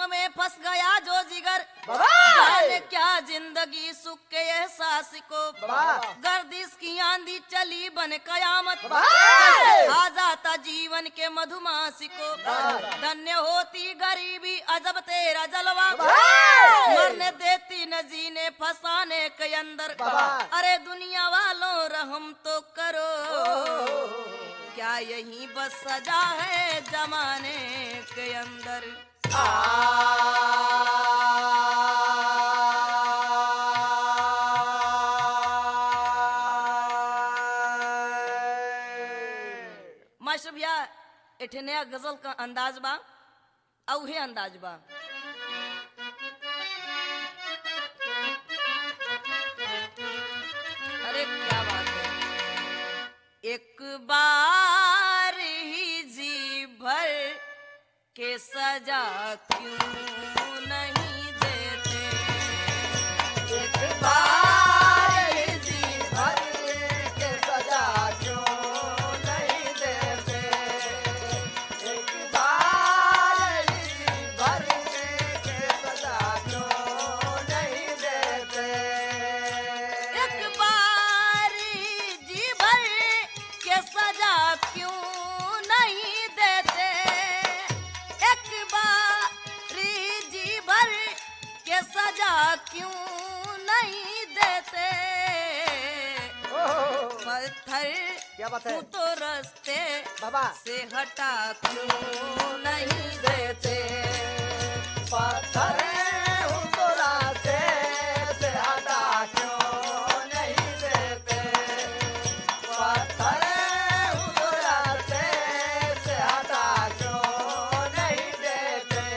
में फंस गया जो जिगर, जाने क्या जिंदगी सुख के एहसास को, गर्दिश की आंधी चली बन कयामत, खा जाता जीवन के मधुमासी को, धन्य होती गरीबी अजब तेरा जलवा, मरने देती न जीने फसाने के अंदर, अरे दुनिया वालों रहम तो करो, क्या यही बस सजा है जमाने के अंदर। मास्टर भैया एठे नया गजल का अंदाज बा, औहे अंदाज बा। अरे क्या बात है, एक बार ही जी भर के सजा क्यों नहीं देते, एक बार ही जी भर के सजा क्यों नहीं देते, एक बार ही जी भर के सजा क्यों नहीं देते, एक बार ही जी भर के सजा क्यों नहीं देते, एक बारी जी भर के सजा क्यों नहीं देते, पत्थर क्या बात है? तू तो रास्ते बाबा से हटा क्यों नहीं देते, पत्थर तो रास्ते से हटा क्यों नहीं देते, पत्थर तो रास्ते से हटा क्यों नहीं देते।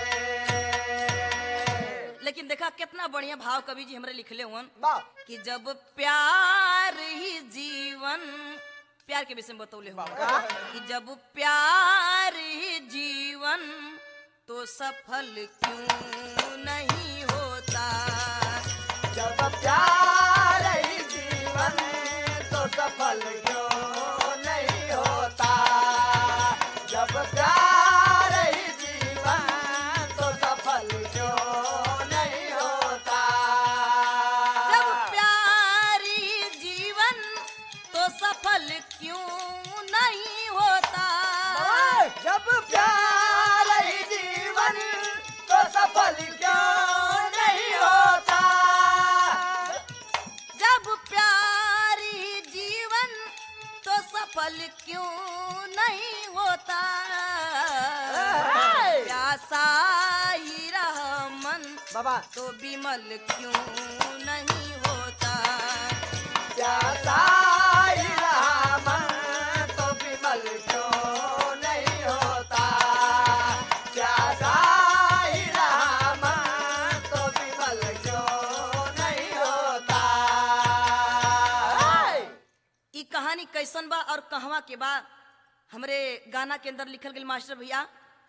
लेकिन देखा कितना बढ़िया भाव कवि जी हमरे लिखले हुन वाह कि जब प्यार ही जीवन, प्यार के विषय में बतौले हुआ कि जब प्यार ही जीवन तो सफल क्यों नहीं होता, जब प्यार ही जीवन तो सफल क्यों नहीं होता, जब प्यार ही जीवन तो सफल क्यों नहीं होता, जब प्यार ही जीवन तो सफल क्यों नहीं होता, जब प्यार ही जीवन तो सफल क्यों नहीं होता, जब प्यार ही जीवन तो सफल क्यों नहीं होता, प्यासा ही रहा मन बाबा तो विमल क्यों नहीं होता, प्यासा ही रहा मन तो विमल क्यों नहीं होता, प्यासा ही रहा मन तो विमल क्यों नहीं होता। ई कहानी कैसन बा और कहवा के बा, हमरे गाना के अंदर लिखल गई मास्टर भैया।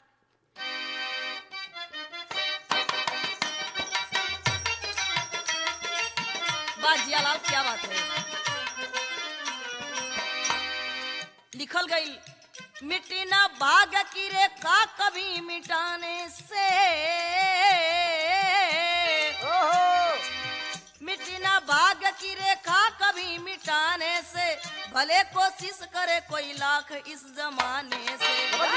बात जियालाल क्या बात है, लिखल गई मिट्टी ना भाग की रेखा कभी मिटाने से, मिट्टी ना भाग की रेखा कभी मिटाने से, भले कोशिश करे कोई लाख इस जमाने से,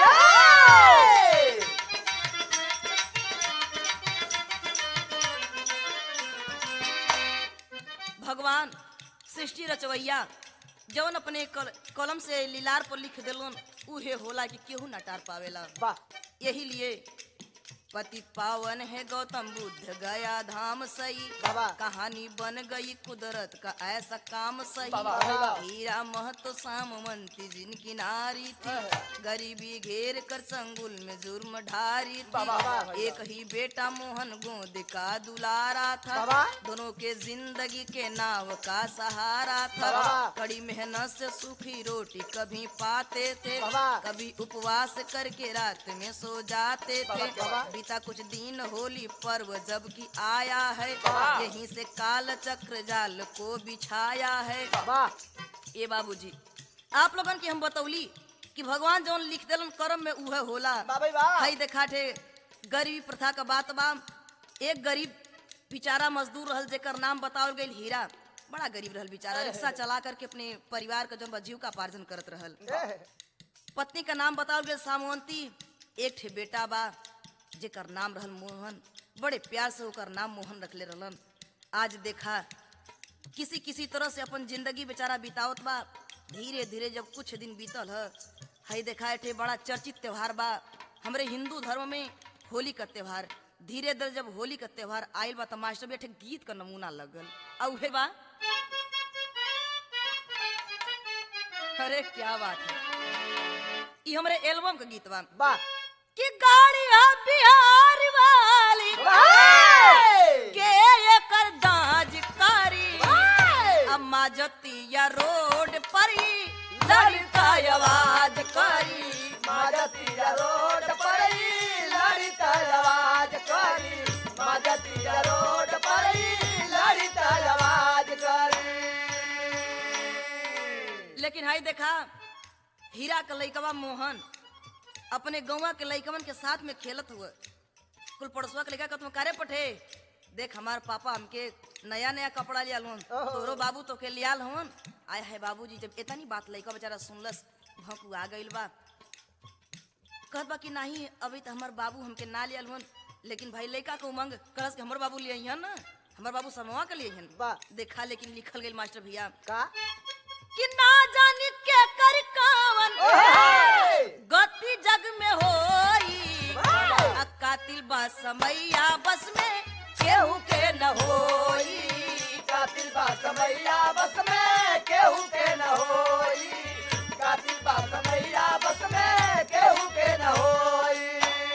भगवान सृष्टि रचवैया जौन अपने कलम से लीलार पर लिख दिलन उहे होला कि केहू न टार पावेला। यही लिए पतित पावन है गौतम बुद्ध गया धाम सही, कहानी बन गई कुदरत का ऐसा काम सही, हीरा महतो सामवंती जिनकी नारी थी, गरीबी घेर कर संगुल में जुर्म ढारी थी, एक ही बेटा मोहन गोद का दुलारा था, दोनों के जिंदगी के नाव का सहारा था, कड़ी मेहनत से सूखी रोटी कभी पाते थे, कभी उपवास करके रात में सो जाते थे, बीता कुछ दिन होली पर्व जब की आया है, यहीं से काल चक्र जाल को बिछाया है। ये बाबूजी आप लोगन की हम बतौली कि भगवान जौन लिख देलन कर्म में उहे होला। हई देखाठे गरीबी प्रथा का बात बा। एक गरीब बेचारा मजदूर रहल जेकर नाम बतावल गइल हीरा। बड़ा गरीब रहल बेचारा, रिक्शा चला करके अपने परिवार का जौन जीविका पार्जन करत रहल। पत्नी का नाम बतावल गइल सामवंती। एक ठे बेटा बा जेकर नाम रहल मोहन। बड़े प्यार से ओकर नाम मोहन रखले रहलन। आज देखा किसी किसी तरह से अपन जिंदगी बेचारा बितावत बा। धीरे धीरे जब कुछ दिन बीतल है देखा एठे बड़ा चर्चित त्योहार बा हमरे हिंदू धर्म में, होली का त्योहार। धीरे धीरे जब होली का त्योहार आयल बा तो मास्टर भी एठे गीत का नमूना लगल। उहे बा, अरे क्या बात है, ये हमरे एल्बम का गीत बा कि गाड़िया बिहार वाली के एकर दाज कारी अम्मा जतिया रोड पर ही लड़का आवाज करी। माजतिया रोड पर ही लड़का आवाज करी। माजतिया रोड पर ही लड़का आवाज करी। लेकिन हाई देखा हीरा का लइकवा मोहन अपने गौवा के लइकवन के साथ में खेलत हुआ। कुल पड़ोसवा के लइका कहत कारे पठे देख हमार पापा हमके नया नया कपड़ा लिया लोन, तोरो बाबू तो के लियाल हवन। आय है बाबूजी जब इतनी बात लइका बेचारा सुनलस भौंकू आ गइल बा। कहत बा कि नहीं अभी तो हमार बाबू हमके ना लियाल हवन। लेकिन भाई लइका के उमंग कहस कि हमर बाबू लिए हन ना, हमार बाबू समवा के लिए हन। देखा लेकिन लिखल गइल मास्टर भैया का कि ना जानी के कर कावन गति जग में होई। आ कातिल बा समैया बस में केहू के न होई। कातिल बा समैया बस में केहू के न होई। कातिल बा समैया बस में केहू के न होई।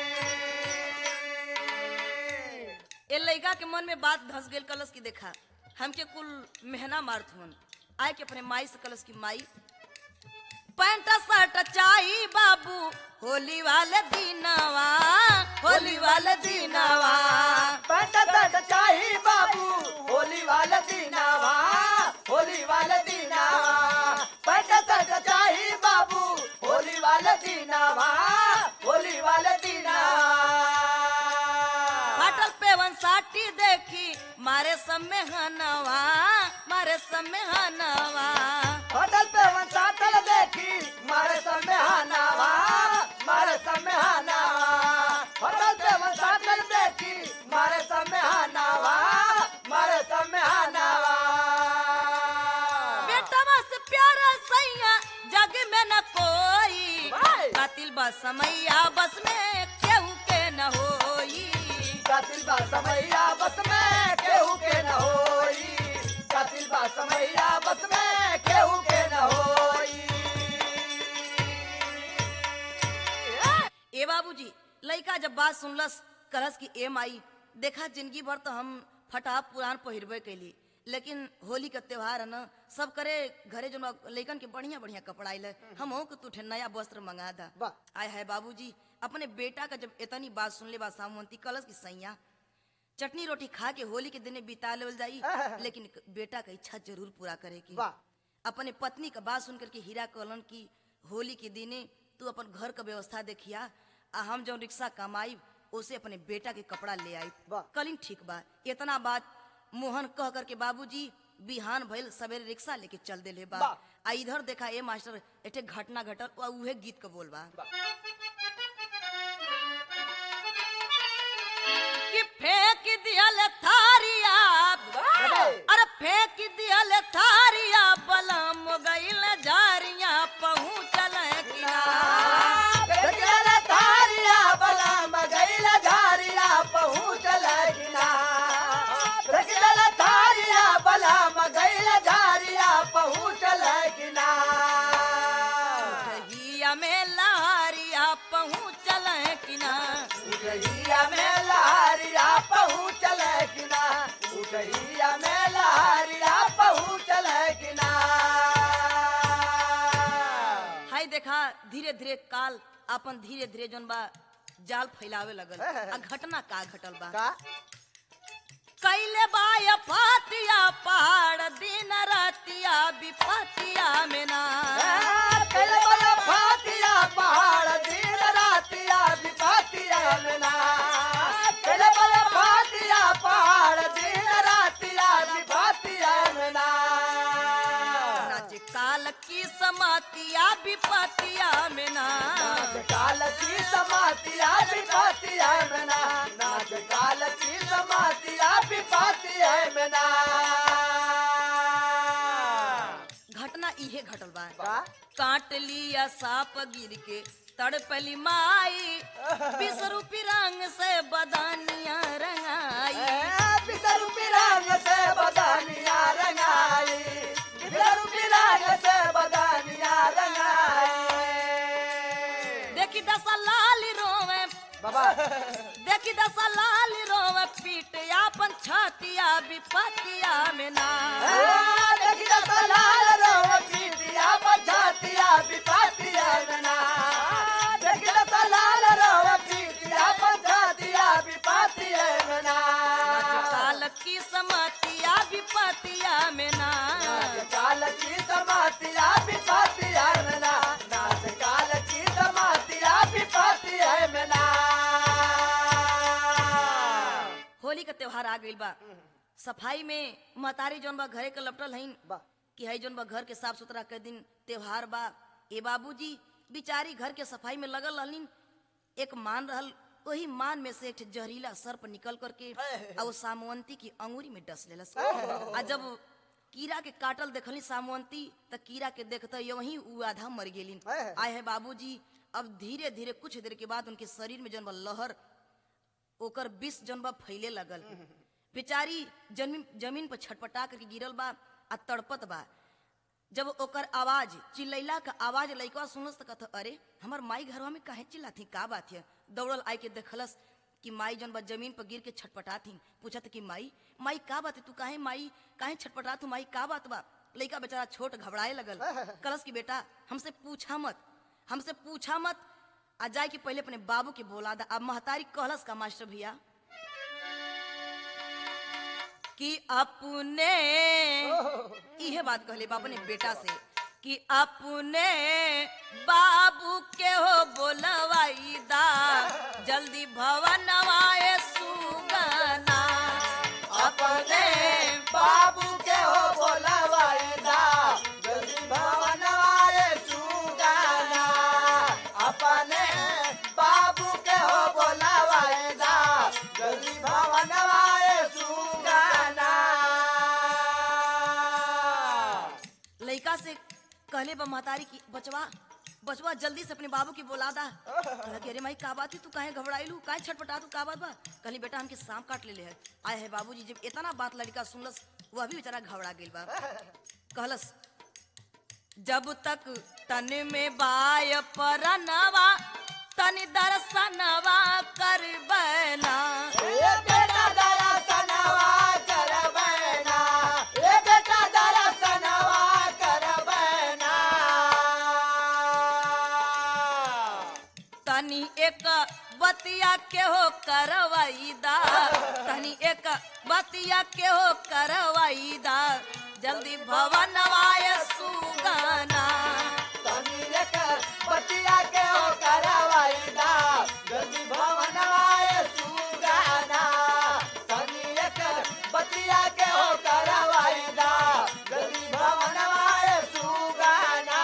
ए लइका के मन में बात धस गेल कलस की देखा हमके कुल मेहना मारत हुन। आए के अपने माई से कलस की माई पैंट शर्ट चाही बाबू होली वाले दिनवा, होली वाले दिनवा। पैंट शर्ट चाही बाबू होली वाले दिनवा, होली वाले दिनवा। पैंट शर्ट चाही बाबू होली वाले दिनवा, होली वाले दिनवा। फाटल पेवन साटी देखी मारे समय हनवा, मारे समय हनवा। होटल पे वन साटल देखी मारे समय हनावा, मारे समय हनावा। होटल पे वन साटल देखी मारे समय हनावा, मारे समय हनावा। बेटवा से प्यारा सैया जग में न कोई। कातिल बा समैया बस में केहू के न होई। कातिल बा समैया बस में केहू के न होई। कातिल बा समैया बस में केहू के न होई। ए बाबूजी लइका जब बात सुनलस कहलस कि ए माई देखा जिंदगी भर तो हम फटा पुरान पहिरबे कैली, लेकिन होली का त्योहार है ना सब करे घरे जो लइकन के बढ़िया बढ़िया कपड़ा आइल हम के तू नया वस्त्र मंगा दा। आय है बाबूजी अपने बेटा का जब इतनी बात सुन ले बा सामवंती कलश की सैया चटनी रोटी खा के होली के दिन बिता लेवल जाई, लेकिन बेटा का इच्छा जरूर पूरा करे की। अपने पत्नी का बात सुन करके हीरा कहलन की होली के दिने तू अपन घर का व्यवस्था देखिया, हम जो रिक्शा कमाई उसे अपने बेटा के कपड़ा ले आई। कलिन ठीक बा। इतना बात मोहन कह करके बाबूजी बिहान भइल सवेरे रिक्शा लेके चल दे ले बा। आ इधर देखा ए मास्टर एठे घटना घटल उहे गीत का बोल बा कि फेंक दियल थारिया, अरे फेंक दियल थारिया बलम गइल जारिया पहुँचल किनार। गइल थारिया बलम गइल जारिया पहुँचल किनार। गइल थारिया बलम गइल जारिया पहुँचल किनार। उठहिया में लहरिया पहुँचल किनार। उठहिया में लहरिया पहुँचल किनार। उठहिया में लहरिया पहुँचल किनार। हाय देखा धीरे धीरे काल अपन धीरे धीरे जोन बा जाल फैलावे लगल। आ घटना का घटल बा कैले बाय फातिया पहाड़ दिन रातिया विपतिया में ना। कैले बाय फातिया पहाड़ दिन रातिया विपतिया में ना। काल की समातिया विपतिया में ना नाच काल की समातिया विपतिया में ना नाच काल की समातिया विपतिया में ना घटना इहे घटल बा का काट लिया सांप गिर के तड़पली माई 20 रूपी रंग से बदानिया रंगाई बिदरु बिरंग से बदानिया रंगाई बिदरु बिरंग से बदानिया रंगाई देखी दशा लाल रोवे बाबा देखी दशा लाल रोवे पीट अपन छातिया विपतिया में ना देखी दशा लाल रोवे पीटिया बजातिया विपतिया में ना देखी दशा लाल रोवे पीटिया बजातिया विपतिया में ना काल की समातिया विपतिया में ना काल की समातिया विपतिया में ना नाच काल की समातिया विपतिया में ना होली का त्योहार आ गइल बा सफाई में महतारी जौन बा घरे के लपटल हईन कि हई जौन बा घर के साफ सुथरा के दिन त्योहार बा ए बाबूजी बिचारी घर के सफाई में लगल रहलीन एक मान रहल वही मान में से एक जहरीला सर्प निकल करके और वो सामवंती की अंगूरी में डस लेलस आ जब कीड़ा के काटल देखली सामवंती त कीड़ा के देखते वही उ आधा मर गेलिन आए है बाबूजी अब धीरे धीरे कुछ देर के बाद उनके शरीर में जौन बा लहर ओकर विष जौन बा फैले लगल बेचारी जमीन पर छटपटा करके गिरल बा आ तड़पत बा जब ओकर आवाज चिल्लैला का आवाज लइकवा सुनस त कहत अरे हमर माई घरवा में काहे चिल्लाथी का बात है दौड़ल आई के देखलस कि माई जौन बा जमीन पर गिर के छटपटाथी पूछत कि माई माई का बात है तू काहे छटपटात माई का बात बा लइका बेचारा छोट घबराए लगल कलस की बेटा हमसे पूछा मत आ जाए कि पहले अपने बाबू के बोला दा अब महतारी कहलस का मास्टर भैया कि अपने इहे बात कहले बाबू ने बेटा से कि अपने बाबू के हो बोलवाई दा जल्दी भवन आए सुगना अपने बाबू के हो बोलवाई दा जल्दी भवन आए सुगाना अपने बाबू के हो बोलवाई दा जल्दी भवन आए सुगाना लड़का से कहले बा महतारी की बचवा जल्दी से अपने बाबू की बोला दा कहला कि अरे माई का बात है तू काहे घबराइलू काहे छटपटा तू का बात बा कहली बेटा हमके सांप काट ले है आए है बाबूजी जब इतना बात लड़का सुनलस वह भी बेचारा घबरा गेल बा कहलस जब तक तन में बाय परनवा तनि दर्शनवा करबना ए बेटा दर्शनवा करबना ए बेटा दर्शनवा करबना तनी एक बतिया के हो करवाई दा तनी एक बतिया के हो करवाई दा जल्दी भवन आए सुगना तनी एक बतिया के हो करवाई दा जल्दी भवन आए सुगाना तनी एक बतिया के हो करवाई दा जल्दी भवन आए सुगाना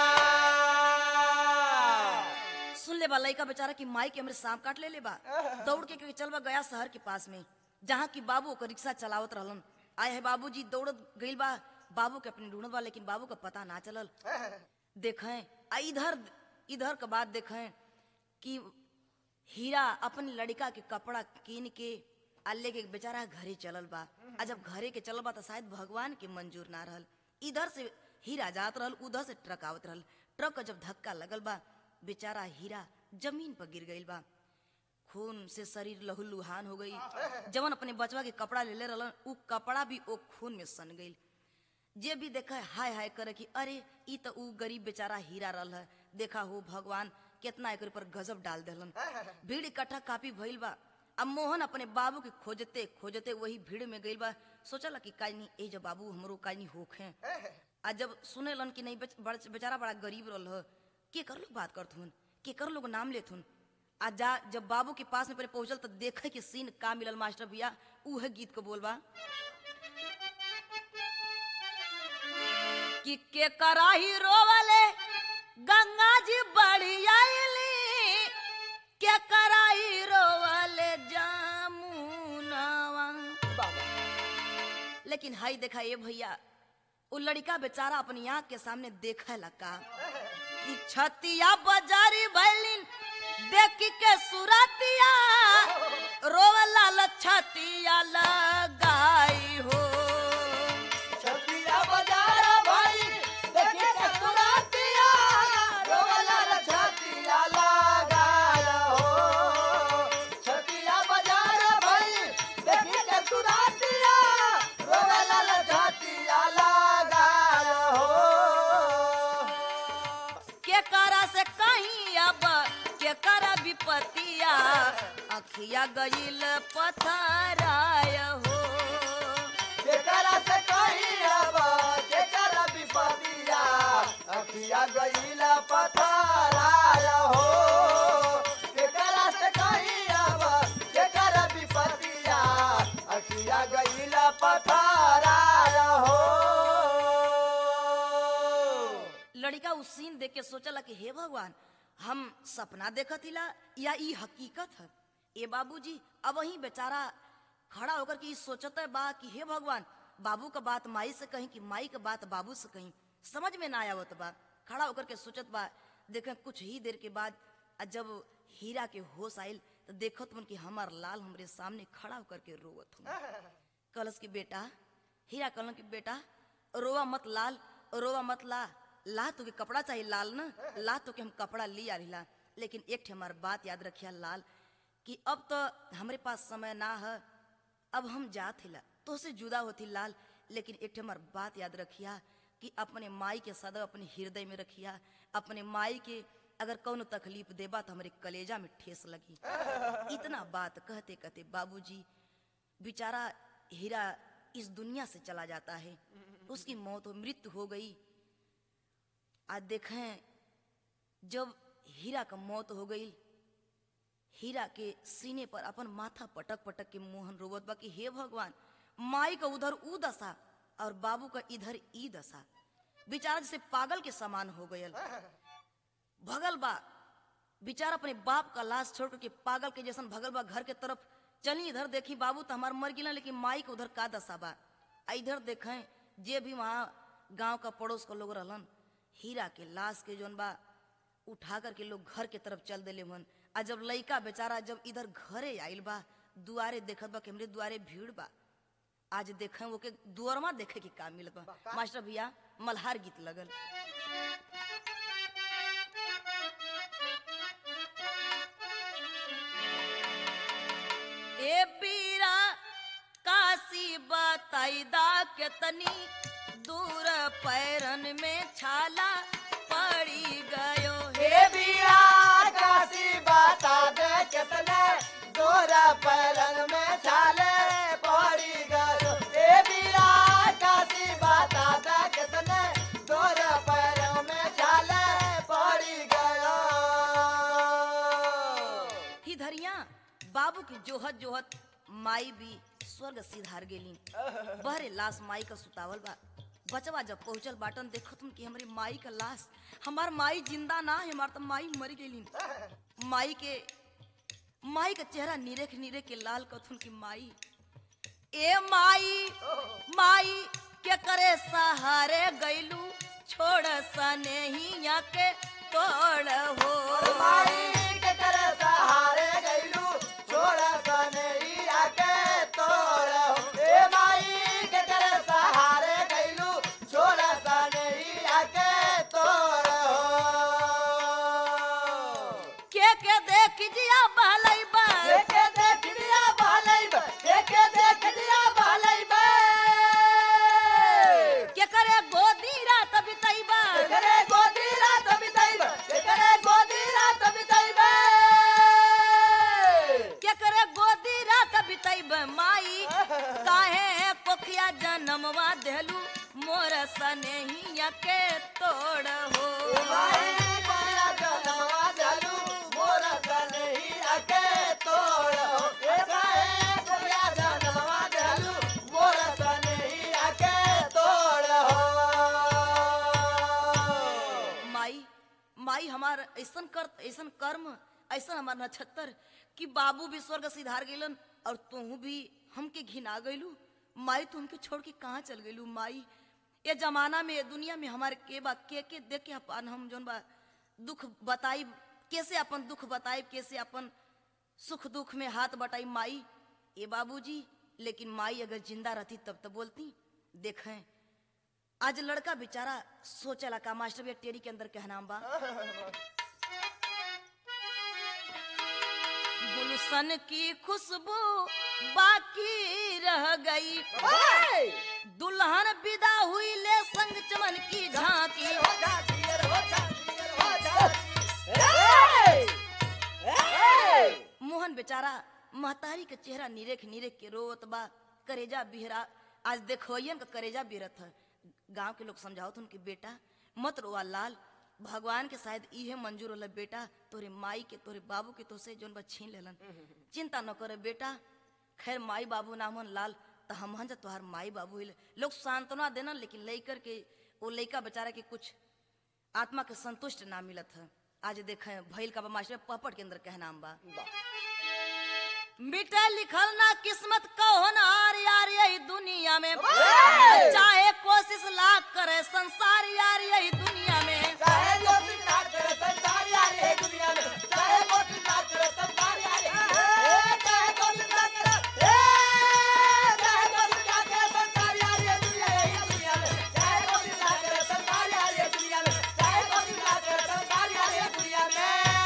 सुन ले बा लइका बेचारा की माई के हमरे सांप काट ले बा दौड़ के चल बा गया शहर के पास में जहाँ की बाबू ओकर रिक्शा चलावत रहलन आए है बाबूजी दौड़त गइल बा बाबू के अपने ढूंढत बा लेकिन बाबू का पता ना चलल देखें आ इधर के बाद देखें कि हीरा अपन लड़का के कपड़ा कीन के आ लेके बेचारा घरे चलल बा आ जब घरे के चलल बा तो शायद भगवान के मंजूर ना रहल इधर से हीरा जात रहल उधर से ट्रक आवत रहल ट्रक का जब धक्का लगल बा बेचारा हीरा जमीन पर गिर गइल बा खून से शरीर लहूलुहान हो गई जवन अपने बचवा के कपड़ा ले रहलन उ कपड़ा भी ओ खून में सन गइल जे भी देखा हाय हाय करे कि अरे ई तो उ गरीब बेचारा हीरा रहल है देखा हो भगवान कितना एक पर गजब डाल देलन भीड़ इकट्ठा काफी भइल बा अब मोहन अपने बाबू के खोजते खोजते वही भीड़ में गइल बा सोचला कि काई नहीं ए जब बाबू हमरो काई नहीं होखे आ जब सुनेलन कि नहीं बेचारा बड़ा गरीब रहल है के कर लोग बात करथुन के कर लोग नाम लेथुन आ जा जब बाबू के पास में पहले पहुंचल तो देखे कि सीन का मिलल मास्टर भैया उ है गीत को बोलबा कि के कराही रोवले गंगा जी बड़ी आईली के कराही रोवले जामुनवा। लेकिन हाई देखा ये भैया वो लड़का बेचारा अपनी आंख के सामने देखे लगा कि छतिया बाजारी भैलिन देखी के सुरतिया रोवला लछतिया लगाई हो। छतिया बाजार भाई देखी के सुरतिया रोवला लछतिया लगाया हो। छतिया बाजार भाई देखी के सुरतिया रोवला लछतिया लगाया हो। के करा से कहीं अब के करा विपतिया अखिया गईल पथराय हो। केकरा से कहीं अब केकरा विपतिया अखिया गईला पथराया हो। केकरा से कहीं अब केकरा विपतिया अखिया गईला पथराया हो। लड़का उस सीन देख के सोचला कि हे भगवान हम सपना देखत हिला या ई हकीकत है। ए बाबूजी अब वही बेचारा खड़ा होकर के सोचत बा कि हे भगवान बाबू का बात माई से कहीं कि माई का बात बाबू से कहीं, समझ में ना आवत बा। खड़ा होकर के सोचत बा। देखें कुछ ही देर के बाद जब हीरा के होश आइल तो देखत मन कि हमार लाल हमरे सामने खड़ा होकर के रोवत हूँ। कलश की बेटा हीरा कहलन कि बेटा रोवा मत लाल, रोवा मत ला तो के कपड़ा चाहिए लाल ना, ला तो के हम कपड़ा लिया रहिला। लेकिन एक ठे हमार बात याद रखिया लाल कि अब तो हमरे पास समय ना है, अब हम जात हिला तो से जुदा होती लाल। लेकिन एक ठे हमार बात याद रखिया कि अपने माई के सदैव अपने हृदय में रखिया। अपने माई के अगर कौन तकलीफ देबा तो हमारे कलेजा में ठेस लगी। इतना बात कहते कहते बाबूजी बेचारा हीरा इस दुनिया से चला जाता है। उसकी मौत हो मृत्यु हो गई। आज देखें जब हीरा का मौत हो गई, हीरा के सीने पर अपन माथा पटक पटक के मोहन रोवत बा कि हे भगवान माई का उधर ऊ दशा और बाबू का इधर ई दशा। बेचारा जैसे पागल के समान हो गयल भगल बा। बेचारा अपने बाप का लाश छोड़ के पागल के जैसन भगल बा घर के तरफ। चली इधर देखी बाबू तो हमार मर गिला, लेकिन माई के उधर का दशा बा। इधर देखें जे भी वहाँ गांव का पड़ोस का लोग रहलन हीरा के लाश के जोन बा उठा करके लोग घर के तरफ चल देले हुन। आ जब लइका बेचारा जब इधर घरे आइल बा दुआरे देखत बा कि हमरे दुआरे भीड़ बा। आज देखें वो के दुआरमा देखे के का मिलत बा। मास्टर भैया मल्हार गीत लगल। ए पीरा काशी बताईदा केतनी दूर पैरन में छाला पड़ी गयो। हे बिया काशी बता दे कितने गोरा पैरन में छाले पड़ी गयो। हे बिया काशी बता दे कितने गोरा पैरन में छाले पड़ी गयो। ही धरिया बाबू की जोहत जोहत माई भी स्वर्ग सिधार गेली। बहरे लाश माई का सुतावल बा। बचवा जब पहुंचल बाटन देखो तुम कि हमारी माई का लाश, हमार माई जिंदा ना है, हमार तो माई मर गेली। माई का चेहरा नीरे के लाल कथुन की माई ए माई के करे सहारे गईलू छोड़ सने ही के तोड़ हो। माई के करे सहारे गईलू छोड़ सने ही के तोड़ हो। ए माई के करे सहारे गईलू छोड़ सने ही के तोड़ हो। के देख जिया बहलई बा, के देख दिया बहलई बा, के देख दिया बहलई बा। के करे गोदी रात बिताई बा, करे गोदी रात बिताई बा, करे गोदी रात बिताई बा। के करे गोदी रात बिताई बा। माई काहे पोखिया जन्मवा देलू मोर सने ही के तोड़ हो। माई पाया जनवा जलू मोर सने ही के तोड़ हो। ए काहे पाया जनवा जलू मोर सने ही के तोड़ हो। हमार ऐसन कर्म ऐसा हमार नक्षत्र कि बाबू भी स्वर्ग सिधार गेलन और तू भी हमके घिना गइलू। माई तू हमके छोड़ के कहाँ चल गइलू। माई ये जमाना में ये दुनिया में हमारे के बा के देख के अपन हम जोन बा दुख बताई, कैसे अपन दुख बताई, कैसे अपन सुख दुख में हाथ बटाई। माई ए बाबूजी, लेकिन माई अगर जिंदा रहती तब तो बोलती। देखें आज लड़का बेचारा सोचला का मास्टर भैया टेरी के अंदर कहना बा, गुलशन की खुशबू बाकी रह गई, दुल्हन विदा हुई ले संग चमन की झांकी। मोहन बेचारा महतारी के चेहरा निरेख निरेख के रोत बा, करेजा बिहरा। आज देखोयन का करेजा बिरत है। गांव के लोग समझाओ उनके बेटा मत रोआ लाल, भगवान के शायद इहे मंजूर होला बेटा, तोरे माई के तोरे बाबू के तो से जोन बा छीन लेलन। चिंता न करे बेटा, खैर माई बाबू ना मन लाल तो हम हन तोहार माई बाबू हिले। लोग सांत्वना देना, लेकिन लइकर के वो लइका बेचारा के कुछ आत्मा के संतुष्ट ना मिलत है। आज देखे भइल का मास्टर पपट के अंदर कहना बा, मिटे लिखल ना किस्मत कहो ना यार यही दुनिया में, चाहे कोशिश लाख करे संसार यार यही दुनिया में, चाहे कोशिश लाख करे संसार यार यही दुनिया में, चाहे कोशिश लाख करे संसार यार यही दुनिया में, चाहे कोशिश लाख करे संसार यार यही दुनिया में, चाहे कोशिश लाख करे संसार यार यही दुनिया में, चाहे कोशिश लाख करे संसार यार यही दुनिया में।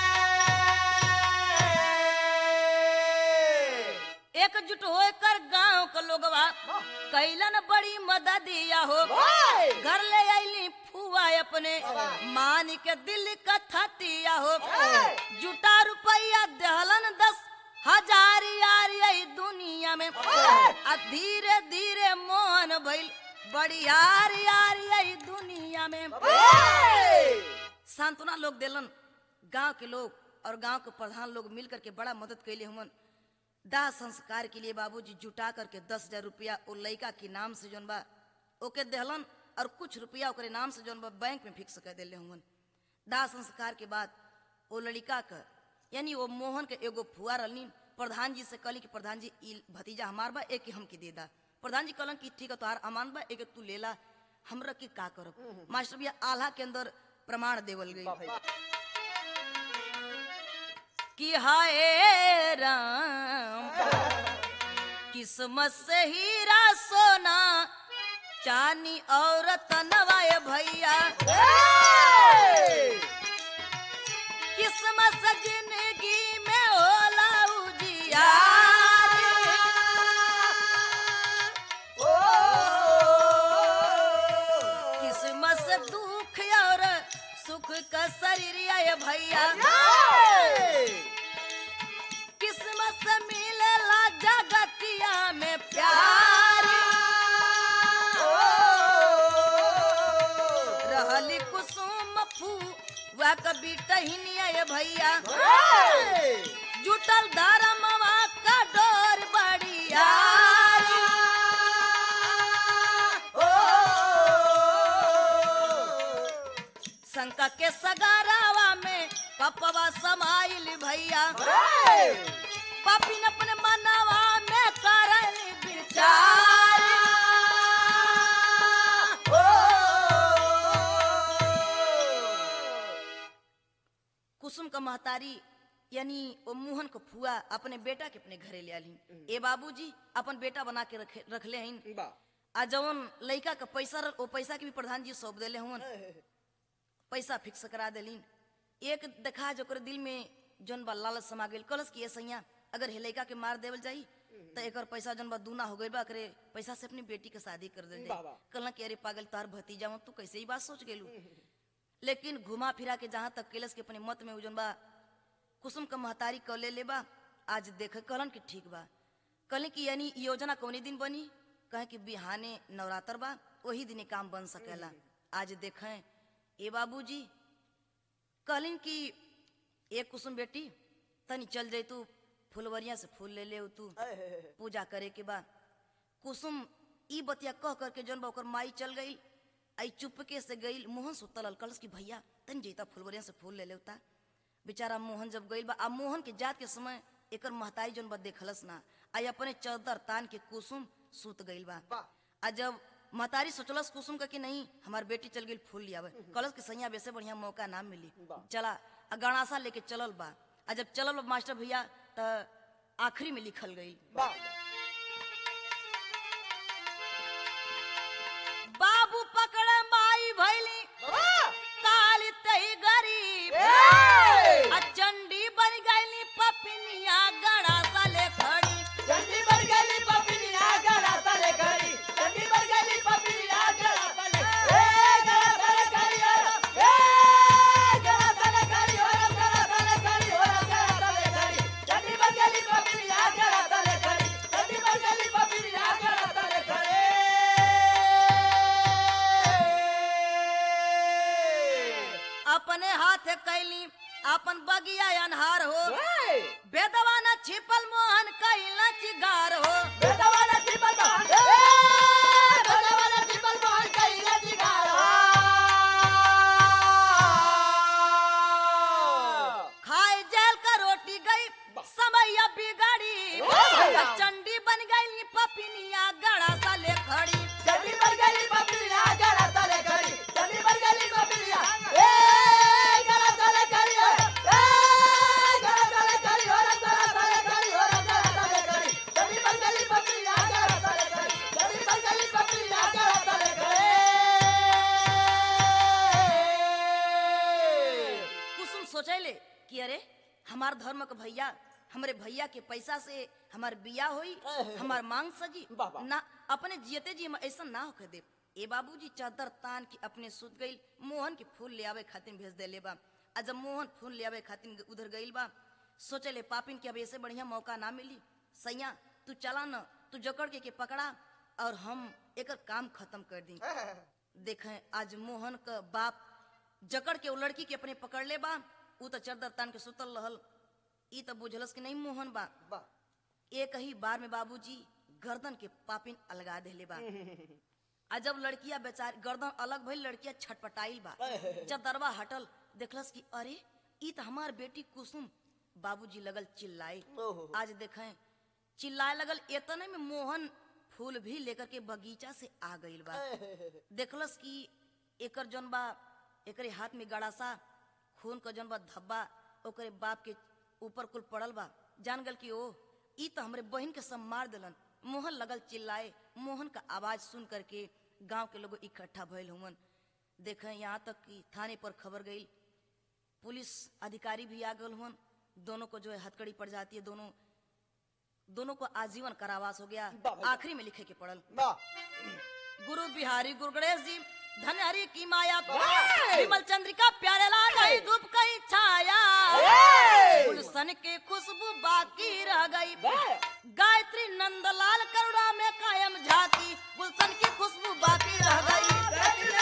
एकजुट होकर गांव के लोगवा कैलन बड़ी मददिया हो, घर ले आईली फुआ अपने मान के दिल का थतिया हो, जुटा रुपया दहलन 10,000 यार यही दुनिया में, धीरे धीरे मोहन भइल बड़ियार यार यही दुनिया में। सांत्वना लोग देलन, गांव के लोग और गांव के प्रधान लोग मिलकर के बड़ा मदद कैले हमन। दाह संस्कार के लिए बाबूजी जुटा करके 10,000 रुपया ओ लड़का के नाम से जोन बा ओके देहलन, और कुछ रुपया ओकरे नाम से जोन बा बैंक में फिक्स कर देले हुन। दाह संस्कार के बाद ओ लड़का का यानी वो मोहन के एगो फुआ रहलीन, प्रधान जी से कहली कि प्रधान जी ई भतीजा हमार बा, एक हमके दे दा। प्रधान जी कहलन कि ठीक है तोहार अमान बा, एक तू ले ला, हमरा के का करब। मास्टर भैया आल्हा के अंदर प्रमाण देवल गई कि हाय राम किस्मत से हीरा सोना चांदी और तनवाए भैया, किस्मत से जिंदगी में होला उजियार, किस्मत से दुख और सुख का शरीर आए भैया, किस्मत से मिलेला जगतिया में प्यार, रहली कुसुम फूआ कभी टहनिया भैया, जुटल धर्मवा का डोर बढ़िया, शंका के सगारावा में पपवा समाइल भैया, पापिन अपने मनवा में करल विचार, कुसुम का महतारी यानी वो मोहन को फुआ अपने बेटा के अपने घरे ले आली। ए बाबूजी अपन बेटा बना के रखले हन। आ जवन लड़का का पैसा वो पैसा के भी प्रधान जी सौंप देले हुन, पैसा फिक्स करा देलीन। एक देखा जो दिल में जौन बा लालच समा गेल, कलस की सैया अगर हे लड़का के मार देवल जाई तो एक पैसा जौन बा दूना हो गई बा, करे पैसा से अपनी बेटी के शादी कर दे। कहला कि अरे पागल तार भतीजा तू कैसे ही बात सोच गेलू। लेकिन घुमा फिरा के जहां तक कैलस के अपने मत में जौन बा कुसुम का महतारी क ले बा। आज देख कहलन कि ठीक बा, कहले कि यानी योजना कौनी दिन बनी, कहे कि बिहाने नवरात्र बा वही दिन काम बन सकेला। आज देखें ए बाबूजी कहलिन कि एक कुसुम बेटी तनी चल जाई तू फुलवरिया से फूल ले ले तू पूजा करे के बाद। कुसुम ई बतिया कह करके जौन बा ओकर माई चल गई। आई चुपके से गई मोहन सुतल कलस की भैया तन जेता फुलवरिया से फूल ले लेता। बेचारा मोहन जब गई बा अब मोहन के जात के समय एकर महताई जन बा देखलस ना आई अपने चदर तान के कुसुम सूत गई बा। आ जब महतारी सोचलस कुसुम का कि नहीं हमार बेटी चल गई फूल लियावे कलस के सैया वैसे बढ़िया मौका ना मिली चला गणासा लेके चलल बा। आ जब चलल बा मास्टर भैया त आखिरी में लिखल गई बाबू पकड़े माई भैली काली तही गरीब चंडी बन गई पपिनिया गणासा ले खड़ी चंडी बन गई पपिनिया गणासा ले खड़ी चंडी बन गई पपिनिया गणासा ले गणासा ले खड़ी गणासा ले खड़ी गणासा ले खड़ी गणासा ले खड़ी चंडी बन गई पपिनिया गणासा ले खड़ी चंडी बन गई पपिनिया गणासा ले खड़ी। अपने हाथ कैली अपन बगिया अनहार हो बेदवा न छिपल मोहन कैल चिगार हो बेदवा न छिपल मोहन बेदवा न छिपल मोहन कैल चिगार हो खाए जेल का रोटी गई समय बिगाड़ी चंडी बन गई पपिनिया गणासा ले खड़ी चंडी बन गई पपिनिया गणासा ले खड़ी चंडी बन गई पपिनिया गणासा ले खड़ी गणासा ले खड़ी गणासा ले खड़ी गणासा ले खड़ी चंडी बन गई पपिनिया गणासा ले खड़ी चंडी बन गई पपिनिया गणासा ले खड़ी। कुसुम सोचैले कि अरे हमार धर्म का भैया हमारे भैया के पैसा से हमार बिया होई हमार मांग सजी ना अपने जियते जी हम ऐसा ना होके दे। ए बाबूजी चादर तान की अपने सुत गई मोहन के फूल ले आवे खातिर भेज देले बा। आ जब मोहन फूल ले आवे खातिर उधर गई बा सोचले पापिन के अब ऐसे बढ़िया मौका ना मिली सैया तू चला न तू जकड़ के पकड़ा और हम एक काम खत्म कर दी। देखें आज मोहन का बाप जकड़ के वो लड़की के अपने पकड़ ले बा ऊ तो चादर तान के सुतल रहल ई तो बुझलस कि नहीं मोहन बा एक ही बार में बाबूजी गर्दन के पापिन अलगा देले बा। आ जब लड़किया बेचारी गर्दन अलग भइल लड़किया छटपटाइल बा जब दरवा हटल देखलस कि अरे ई तो हमार बेटी कुसुम बाबूजी लगल चिल्लाए। आज देखें चिल्लाए लगल इतने में मोहन फूल भी लेकर के बगीचा से आ गइल बा। देखलस कि एकर जन बा एकरे हाथ में गड़ासा खून का जन बा धब्बा ओकरे बाप के ऊपर कुल पड़ल बा जान गल कि ओ ई तो हमरे बहन के सब मार दिलन। मोहन लगल चिल्लाए मोहन का आवाज सुन करके गांव के लोग इकट्ठा भइल हुवन। देखें यहाँ तक कि थाने पर खबर गई पुलिस अधिकारी भी आ गए हुवन दोनों को जो है हथकड़ी पड़ जाती है दोनों को आजीवन कारावास हो गया। आखिरी में लिखे के पड़ल गुरु बिहारी गुरु गणेश जी धन हरि की माया विमल चंद्रिका प्यारे लाल गई धूप कहीं छाया गुलशन के खुशबू बाकी रह गई गायत्री नंदलाल करुणा में कायम झांकी गुलशन की खुशबू बाकी रह गई।